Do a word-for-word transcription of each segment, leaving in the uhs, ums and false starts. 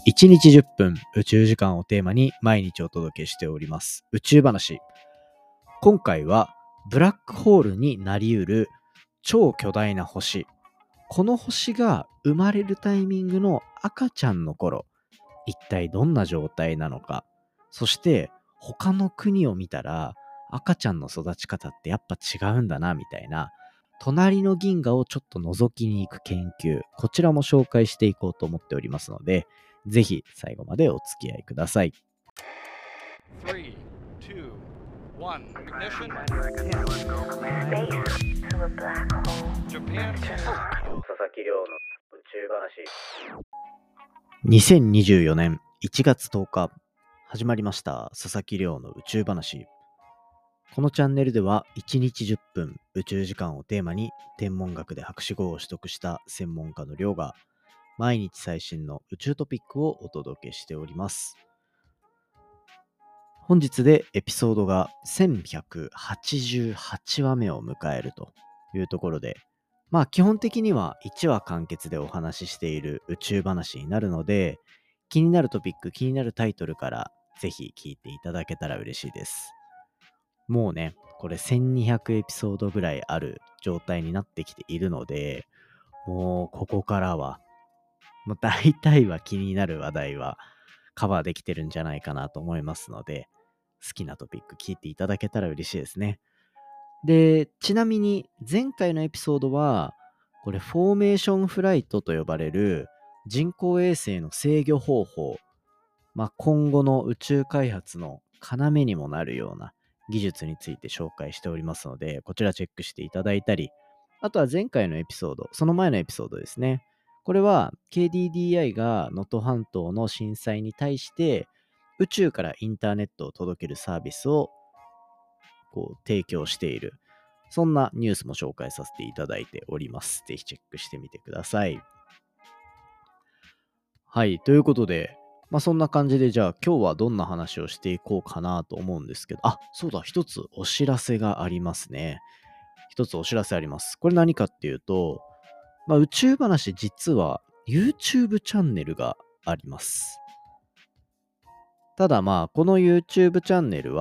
いちにちじゅっぷん宇宙時間をテーマに毎日お届けしております宇宙話。今回はブラックホールになりうる超巨大な星、この星が生まれるタイミングの赤ちゃんの頃、一体どんな状態なのか、そして他の国を見たら赤ちゃんの育ち方ってやっぱ違うんだなみたいな、隣の銀河をちょっと覗きに行く研究、こちらも紹介していこうと思っておりますので、ぜひ最後までお付き合いください。 さん、に、に、いち ignition. Japan. 佐々木亮の宇宙話。にせんにじゅうよねんいちがつとおか始まりました佐々木亮の宇宙話。このチャンネルではいちにちじゅっぷん宇宙時間をテーマに天文学で博士号を取得した専門家の亮が毎日最新の宇宙トピックをお届けしております。本日でエピソードがせんひゃくはちじゅうはちわめを迎えるというところで、まあ基本的にはいちわ完結でお話ししている宇宙話になるので、気になるトピック、気になるタイトルからぜひ聞いていただけたら嬉しいです。もうね、これせんにひゃくエピソードぐらいある状態になってきているので、もうここからは、もう大体は気になる話題はカバーできてるんじゃないかなと思いますので、好きなトピック聞いていただけたら嬉しいですね。で、ちなみに前回のエピソードは、これフォーメーションフライトと呼ばれる人工衛星の制御方法、まあ、今後の宇宙開発の要にもなるような技術について紹介しておりますので、こちらチェックしていただいたり、あとは前回のエピソード、その前のエピソードですね。これは ケーディーディーアイ が能登半島の震災に対して宇宙からインターネットを届けるサービスをこう提供している、そんなニュースも紹介させていただいております。ぜひチェックしてみてください。はい、ということで、まあそんな感じで、じゃあ今日はどんな話をしていこうかなと思うんですけど、あ、そうだ、一つお知らせがありますね。一つお知らせあります。これ何かっていうと、まあ宇宙話実は YouTube チャンネルがあります。ただまあこの YouTube チャンネル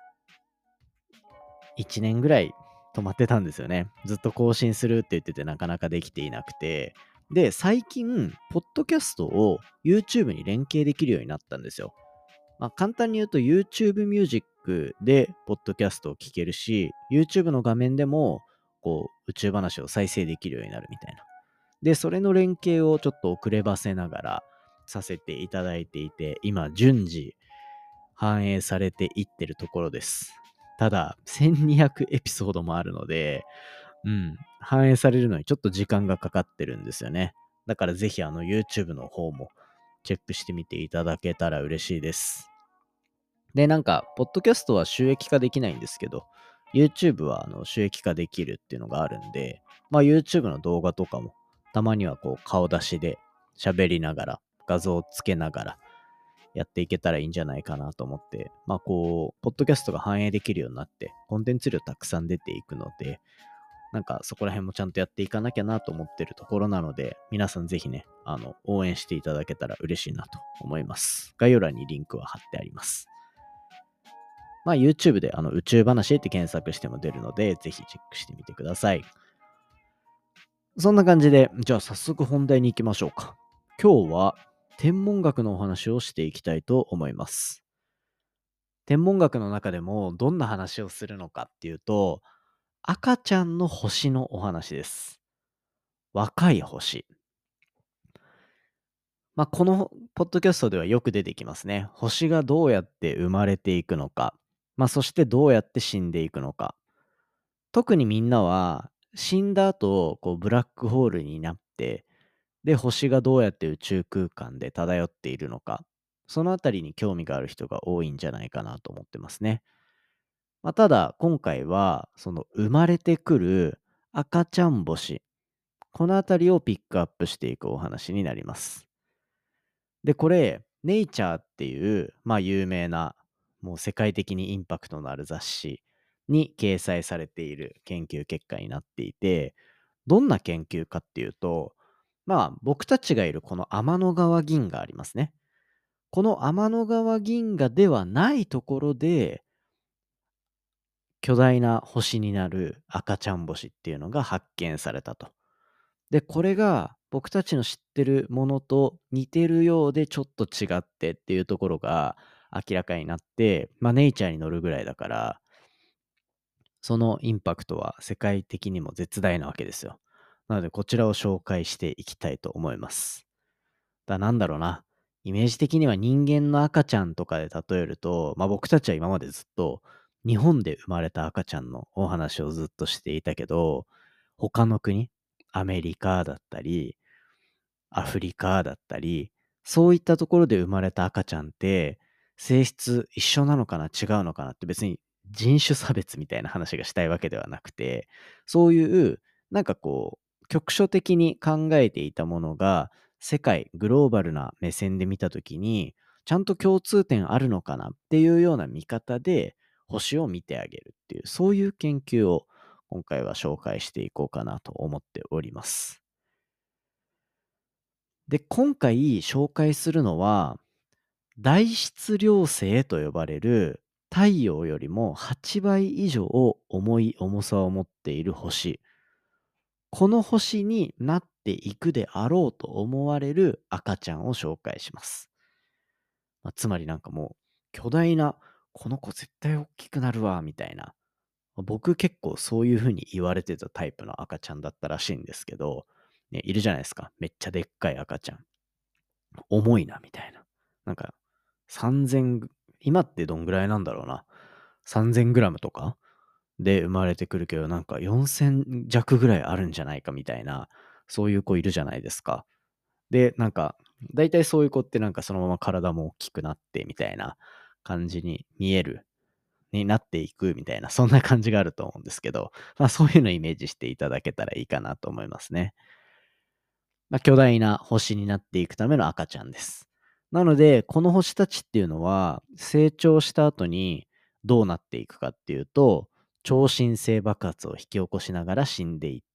はいちねんぐらい止まってたんですよね。ずっと更新するって言っててなかなかできていなくて。で、最近、ポッドキャストを YouTube に連携できるようになったんですよ。まあ、簡単に言うと YouTube ミュージックでポッドキャストを聴けるし、YouTube の画面でもこう宇宙話を再生できるようになるみたいな。で、それの連携をちょっと遅ればせながらさせていただいていて、今順次反映されていってるところです。ただ、せんにひゃくエピソードもあるので、うん、反映されるのにちょっと時間がかかってるんですよね。だからぜひあの YouTube の方もチェックしてみていただけたら嬉しいです。で、なんか、ポッドキャストは収益化できないんですけど、YouTube はあの収益化できるっていうのがあるんで、まあ YouTube の動画とかもたまにはこう顔出しで喋りながら、画像をつけながらやっていけたらいいんじゃないかなと思って、まあこう、ポッドキャストが反映できるようになって、コンテンツ量たくさん出ていくので、なんかそこら辺もちゃんとやっていかなきゃなと思ってるところなので、皆さんぜひね、あの、応援していただけたら嬉しいなと思います。概要欄にリンクは貼ってあります。まあ YouTube であの宇宙話って検索しても出るので、ぜひチェックしてみてください。そんな感じで、じゃあ早速本題に行きましょうか。今日は天文学のお話をしていきたいと思います。天文学の中でもどんな話をするのかっていうと、赤ちゃんの星のお話です。若い星。まあ、このポッドキャストではよく出てきますね。星がどうやって生まれていくのか、まあ、そしてどうやって死んでいくのか。特にみんなは死んだ後、こうブラックホールになって、で、星がどうやって宇宙空間で漂っているのか、そのあたりに興味がある人が多いんじゃないかなと思ってますね。まあ、ただ、今回は、その生まれてくる赤ちゃん星、このあたりをピックアップしていくお話になります。で、これ、ネイチャーっていう、まあ有名な、もう世界的にインパクトのある雑誌に掲載されている研究結果になっていて、どんな研究かっていうと、まあ僕たちがいるこの天の川銀河ありますね。 この天の川銀河ではないところで、巨大な星になる赤ちゃん星っていうのが発見されたと。で、これが僕たちの知ってるものと似てるようでちょっと違ってっていうところが明らかになって、まあ、ネイチャーに載るぐらいだから、そのインパクトは世界的にも絶大なわけですよ。なので、こちらを紹介していきたいと思います。だ、なんだろうな。イメージ的には人間の赤ちゃんとかで例えると、まあ僕たちは今までずっと日本で生まれた赤ちゃんのお話をずっとしていたけど、他の国、アメリカだったり、アフリカだったり、そういったところで生まれた赤ちゃんって、性質一緒なのかな、違うのかなって別に人種差別みたいな話がしたいわけではなくて、そういう、なんかこう、局所的に考えていたものが、世界、グローバルな目線で見たときに、ちゃんと共通点あるのかなっていうような見方で、星を見てあげるっていう、そういう研究を今回は紹介していこうかなと思っております。で、今回紹介するのは、大質量星と呼ばれる太陽よりもはちばい以上重い重さを持っている星。この星になっていくであろうと思われる赤ちゃんを紹介します。まあ、つまりなんかもう巨大な、この子絶対大きくなるわ、みたいな。僕結構そういう風に言われてたタイプの赤ちゃんだったらしいんですけど、ね、いるじゃないですか。めっちゃでっかい赤ちゃん。重いな、みたいな。なんか、さんぜん、今ってどんぐらいなんだろうな。さんぜんグラムとかで生まれてくるけど、なんかよんせん弱ぐらいあるんじゃないかみたいな、そういう子いるじゃないですか。で、なんか、だいたいそういう子ってなんかそのまま体も大きくなってみたいな感じに見える、になっていくみたいな、そんな感じがあると思うんですけど、まあそういうのをイメージしていただけたらいいかなと思いますね。まあ、巨大な星になっていくための赤ちゃんです。なので、この星たちっていうのは、成長した後にどうなっていくかっていうと、超新星爆発を引き起こしながら死んでいって、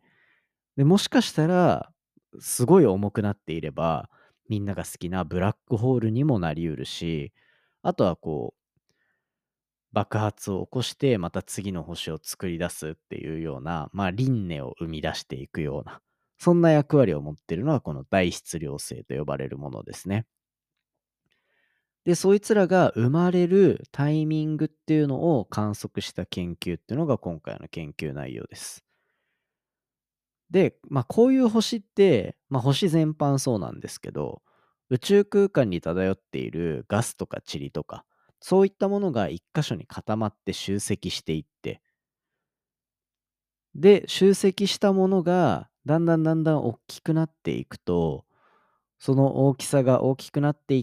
で、もしかしたら、すごい重くなっていれば、みんなが好きなブラックホールにもなり得るし、あとはこう、爆発を起こして、また次の星を作り出すっていうような、まあ、輪廻を生み出していくような、そんな役割を持っているのがこの大質量星と呼ばれるものですね。で、そいつらが生まれるタイミングっていうのを観測した研究っていうのが今回の研究内容です。で、まあこういう星って、まあ星全般そうなんですけど、宇宙空間に漂っているガスとか塵とか、そういったものが一箇所に固まって集積していって、で、集積したものがだんだんだんだん大きくなっていくと、その大きさが大きくなっていって、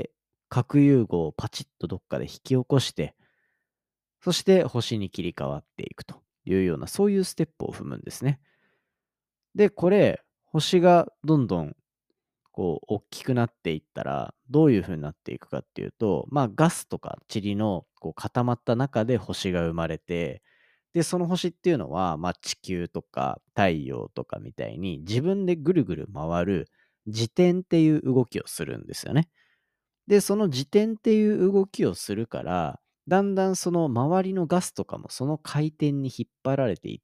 核融合をパチッとどっかで引き起こして、そして星に切り替わっていくというような、そういうステップを踏むんですね。で、これ、星がどんどんこう大きくなっていったら、どういう風になっていくかっていうと、まあガスとか塵のこう固まった中で星が生まれて、で、その星っていうのは、まあ地球とか太陽とかみたいに自分でぐるぐる回る自転っていう動きをするんですよね。で、その自転っていう動きをするから、だんだんその周りのガスとかもその回転に引っ張られていって、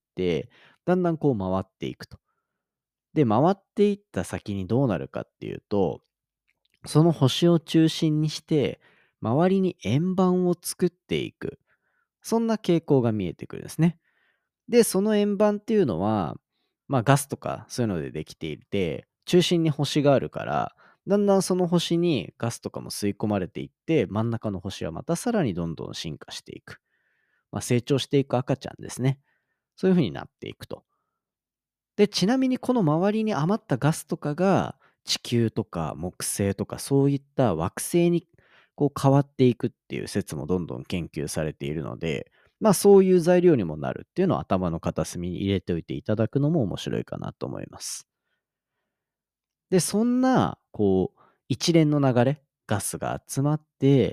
だんだんこう回っていくと。で、回っていった先にどうなるかっていうと、その星を中心にして、周りに円盤を作っていく。そんな傾向が見えてくるんですね。で、その円盤っていうのは、まあガスとかそういうのでできていて、中心に星があるから、だんだんその星にガスとかも吸い込まれていって、真ん中の星はまたさらにどんどん進化していく。まあ、成長していく赤ちゃんですね。そういう風になっていくと。で、ちなみにこの周りに余ったガスとかが、地球とか木星とかそういった惑星にこう変わっていくっていう説もどんどん研究されているので、まあそういう材料にもなるっていうのを頭の片隅に入れておいていただくのも面白いかなと思います。で、そんな、こう、一連の流れ、ガスが集まって、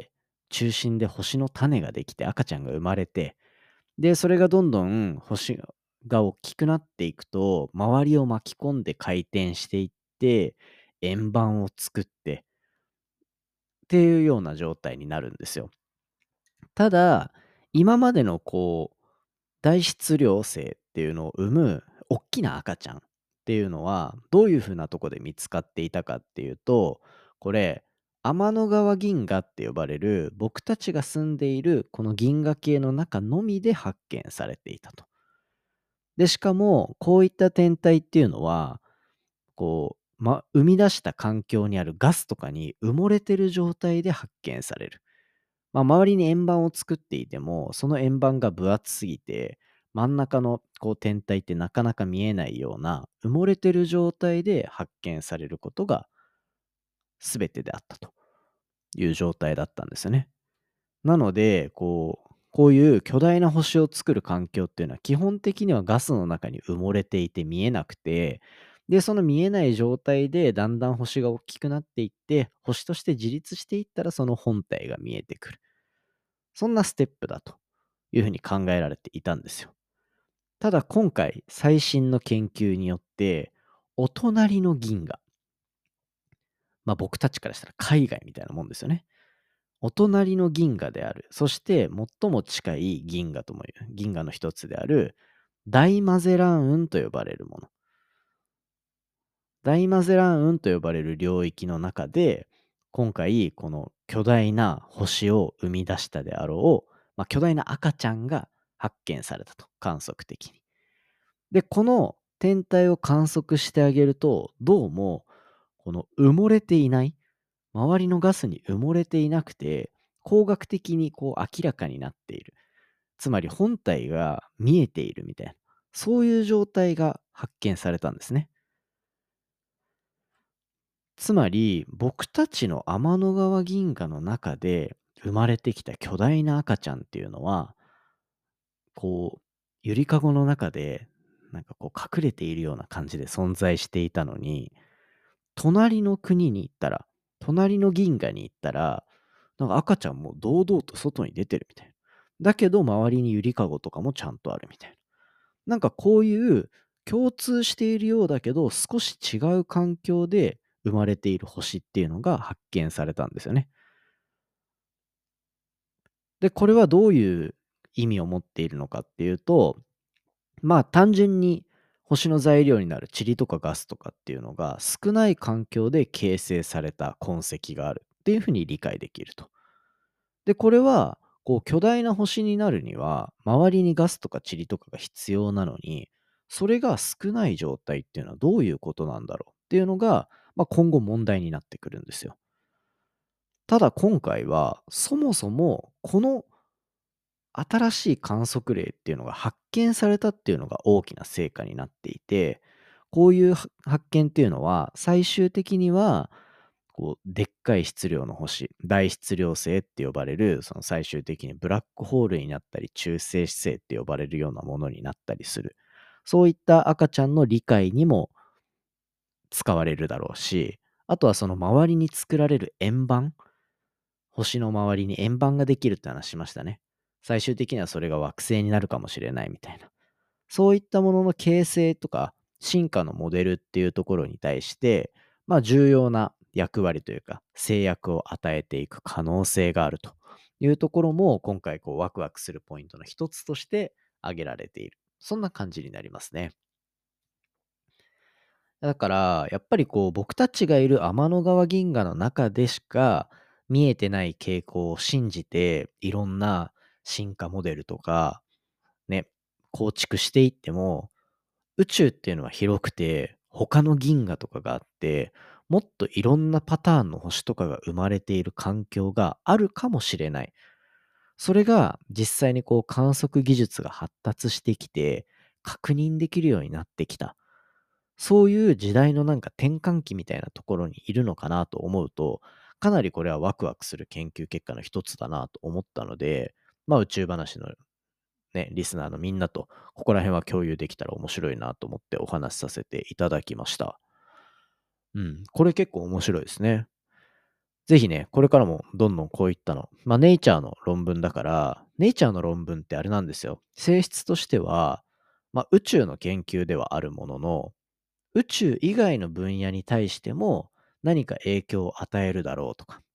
中心で星の種ができて赤ちゃんが生まれて、で、それがどんどん星がが大きくなっていくと、周りを巻き込んで回転していって、円盤を作って、 ていうような状態になるんですよ。ただ、今までのこう、大質量星っていうのを生むおっきな赤ちゃんっていうのは、どういう風なとこで見つかっていたかっていうと、これ、天の川銀河って呼ばれる、僕たちが住んでいるこの銀河系の中のみで発見されていたと。で、しかも、こういった天体っていうのは、こう、ま、生み出した環境にあるガスとかに埋もれてる状態で発見される。まあ、周りに円盤を作っていても、その円盤が分厚すぎて、真ん中のこう天体ってなかなか見えないような、埋もれてる状態で発見されることが全てであったという状態だったんですよね。なので、こう、こういう巨大な星を作る環境っていうのは基本的にはガスの中に埋もれていて見えなくて、で、その見えない状態でだんだん星が大きくなっていって、星として自立していったらその本体が見えてくる。そんなステップだというふうに考えられていたんですよ。ただ今回、最新の研究によって、お隣の銀河、まあ僕たちからしたら海外みたいなもんですよね。お隣の銀河である。そして最も近い銀河ともいう、銀河の一つである、大マゼラン雲と呼ばれるもの。大マゼラン雲と呼ばれる領域の中で、今回この巨大な星を生み出したであろう、まあ、巨大な赤ちゃんが発見されたと、観測的に。で、この天体を観測してあげると、どうも、この埋もれていない、周りのガスに埋もれていなくて、光学的にこう明らかになっている。つまり本体が見えているみたいな、そういう状態が発見されたんですね。つまり、僕たちの天の川銀河の中で生まれてきた巨大な赤ちゃんっていうのは、こう、ゆりかごの中で、なんかこう隠れているような感じで存在していたのに、隣の国に行ったら、隣の銀河に行ったら、なんか赤ちゃんも堂々と外に出てるみたいな。だけど周りにゆりかごとかもちゃんとあるみたいな。なんかこういう共通しているようだけど、少し違う環境で生まれている星っていうのが発見されたんですよね。で、これはどういう意味を持っているのかっていうと、まあ単純に星の材料になる塵とかガスとかっていうのが少ない環境で形成された痕跡があるっていうふうに理解できると。で、これはこう巨大な星になるには周りにガスとか塵とかが必要なのに、それが少ない状態っていうのはどういうことなんだろうっていうのが、まあ、今後問題になってくるんですよ。ただ今回はそもそもこの新しい観測例っていうのが発見されたっていうのが大きな成果になっていて、こういうは発見っていうのは、最終的には、こう、でっかい質量の星、大質量星って呼ばれる、その最終的にブラックホールになったり、中性子星って呼ばれるようなものになったりする。そういった赤ちゃんの理解にも使われるだろうし、あとはその周りに作られる円盤、星の周りに円盤ができるって話しましたね。最終的にはそれが惑星になるかもしれないみたいな。そういったものの形成とか進化のモデルっていうところに対して、まあ重要な役割というか制約を与えていく可能性があるというところも今回こうワクワクするポイントの一つとして挙げられている。そんな感じになりますね。だから、やっぱりこう、僕たちがいる天の川銀河の中でしか見えてない傾向を信じて、いろんな進化モデルとか、ね、構築していっても、宇宙っていうのは広くて、他の銀河とかがあって、もっといろんなパターンの星とかが生まれている環境があるかもしれない。それが実際にこう観測技術が発達してきて、確認できるようになってきた。そういう時代のなんか転換期みたいなところにいるのかなと思うと、かなりこれはワクワクする研究結果の一つだなと思ったので、まあ宇宙話のね、リスナーのみんなと、ここら辺は共有できたら面白いなと思ってお話しさせていただきました。うん、これ結構面白いですね。ぜひね、これからもどんどんこういったの、まあネイチャーの論文だから、ネイチャーの論文ってあれなんですよ。性質としては、まあ宇宙の研究ではあるものの、宇宙以外の分野に対しても何か影響を与えるだろうとか、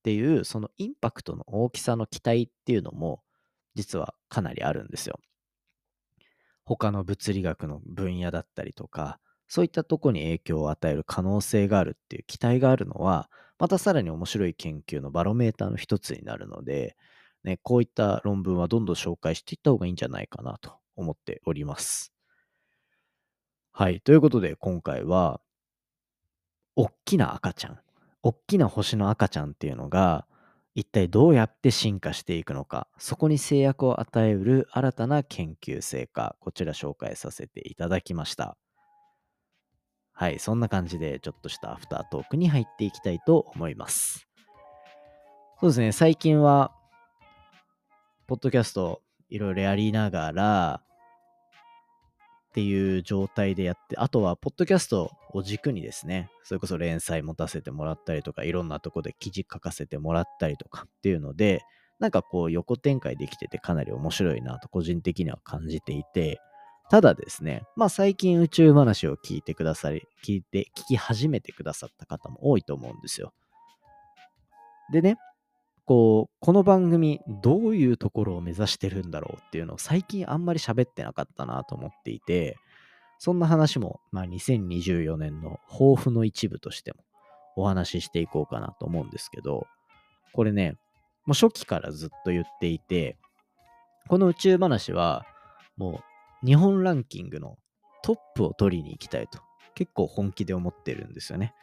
っていう、そのインパクトの大きさの期待っていうのも、実はかなりあるんですよ。他の物理学の分野だったりとか、そういったとこに影響を与える可能性があるっていう期待があるのは、またさらに面白い研究のバロメーターの一つになるので、ね、こういった論文はどんどん紹介していった方がいいんじゃないかなと思っております。はい。ということで、今回は、おっきな赤ちゃん、おっきな星の赤ちゃんっていうのが、一体どうやって進化していくのか、そこに制約を与えうる新たな研究成果、こちら紹介させていただきました。はい、そんな感じでちょっとしたアフタートークに入っていきたいと思います。そうですね、最近は、ポッドキャストいろいろやりながら、っていう状態でやって、あとは、ポッドキャストを軸にですね、それこそ連載持たせてもらったりとか、いろんなとこで記事書かせてもらったりとかっていうので、なんかこう横展開できててかなり面白いなと個人的には感じていて、ただですね、まあ最近宇宙話を聞いてくださり、聞いて、聞き始めてくださった方も多いと思うんですよ。でね、こう、この番組どういうところを目指してるんだろうっていうのを最近あんまり喋ってなかったなと思っていて、そんな話も、まあ、にせんにじゅうよねんの抱負の一部としてもお話ししていこうかなと思うんですけど、これね、もう初期からずっと言っていて、この宇宙話は、もう日本ランキングのトップを取りに行きたいと、結構本気で思ってるんですよね。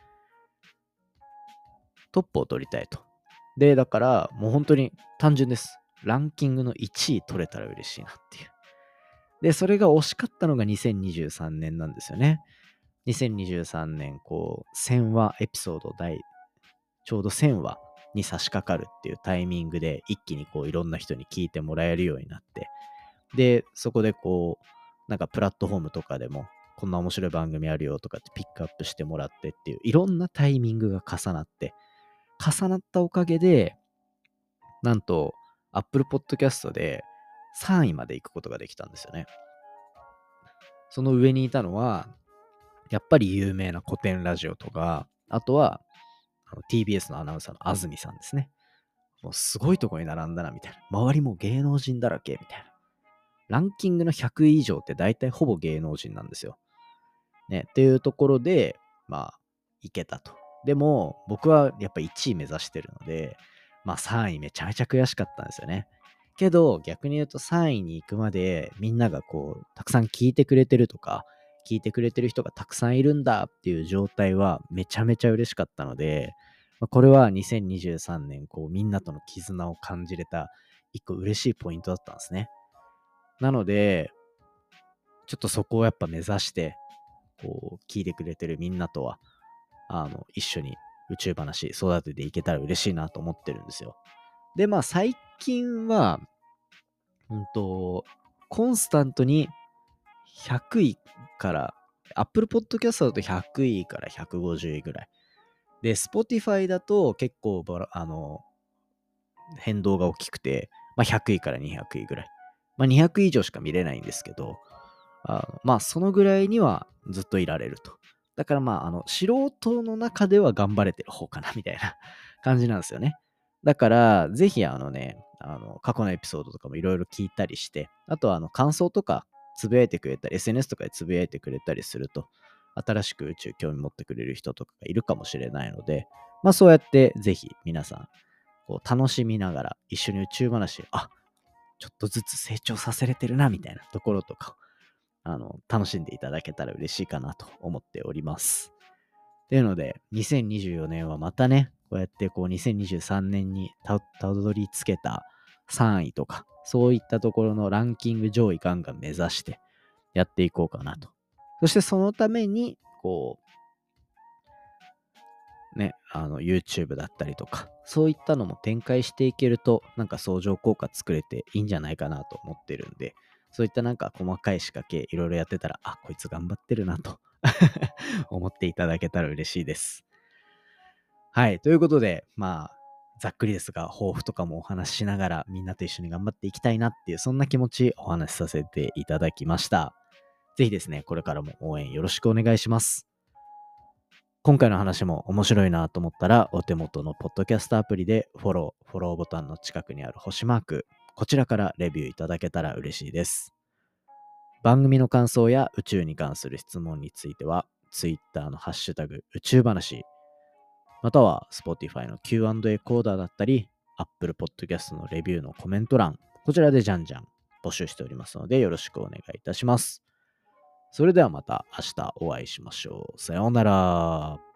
トップを取りたいと。で、だから、もう本当に単純です。ランキングのいちい取れたら嬉しいなっていう。で、それが惜しかったのがにせんにじゅうさんねんなんですよね。にせんにじゅうさんねん、こう、せんわエピソード第、ちょうどせんわに差し掛かるっていうタイミングで、一気にこう、いろんな人に聞いてもらえるようになって、で、そこでこう、なんかプラットフォームとかでも、こんな面白い番組あるよとかってピックアップしてもらってっていう、いろんなタイミングが重なって、重なったおかげで、なんと、Apple Podcast でさんいまで行くことができたんですよね。その上にいたのは、やっぱり有名な古典ラジオとか、あとはあの ティービーエス のアナウンサーの安住さんですね。もうすごいとこに並んだなみたいな。周りも芸能人だらけみたいな。ランキングのひゃくい以上って大体ほぼ芸能人なんですよ。ね、っていうところで、まあ、いけたと。でも、僕はやっぱいちい目指してるので、まあさんいめちゃめちゃ悔しかったんですよね。けど、逆に言うとさんいに行くまでみんながこう、たくさん聞いてくれてるとか、聞いてくれてる人がたくさんいるんだっていう状態はめちゃめちゃ嬉しかったので、まあこれはにせんにじゅうさんねん、こうみんなとの絆を感じれた一個嬉しいポイントだったんですね。なので、ちょっとそこをやっぱ目指して、こう、聞いてくれてるみんなとは、あの、一緒に宇宙話育てていけたら嬉しいなと思ってるんですよ。で、まあ最近は、うんと、コンスタントにひゃくいから、Apple Podcast だとひゃくいからひゃくごじゅういぐらい。で、Spotify だと結構バラ、あの、変動が大きくて、まあ、ひゃくいからにひゃくいぐらい。まあ、にひゃくい以上しか見れないんですけど、あのまあ、そのぐらいにはずっといられると。だからまあ、あの、素人の中では頑張れてる方かな、みたいな感じなんですよね。だから、ぜひあのね、あの、過去のエピソードとかもいろいろ聞いたりして、あとはあの、感想とかつぶやいてくれたり、エスエヌエス とかでつぶやいてくれたりすると、新しく宇宙興味持ってくれる人とかがいるかもしれないので、まあそうやってぜひ皆さん、こう楽しみながら一緒に宇宙話、あ、ちょっとずつ成長させれてるな、みたいなところとか、あの、楽しんでいただけたら嬉しいかなと思っております。っていうので、にせんにじゅうよねんはまたね、こうやってこうにせんにじゅうさんねんにたどり着けたさんいとか、そういったところのランキング上位ガンガン目指してやっていこうかなと。そしてそのために、こう、ね、あの、YouTube だったりとか、そういったのも展開していけると、なんか相乗効果作れていいんじゃないかなと思ってるんで、そういったなんか細かい仕掛けいろいろやってたら、あ、こいつ頑張ってるなと思っていただけたら嬉しいです。はい。ということで、まあ、ざっくりですが、抱負とかもお話ししながら、みんなと一緒に頑張っていきたいなっていう、そんな気持ちお話しさせていただきました。ぜひですね、これからも応援よろしくお願いします。 今回の話も面白いなと思ったら、お手元のポッドキャストアプリでフォロー、フォローボタンの近くにある星マーク、こちらからレビューいただけたら嬉しいです。番組の感想や宇宙に関する質問については、Twitter のハッシュタグ宇宙話、または Spotify の キューアンドエー コーダーだったり、Apple Podcast のレビューのコメント欄、こちらでじゃんじゃん募集しておりますので、よろしくお願いいたします。それではまた明日お会いしましょう。さようなら。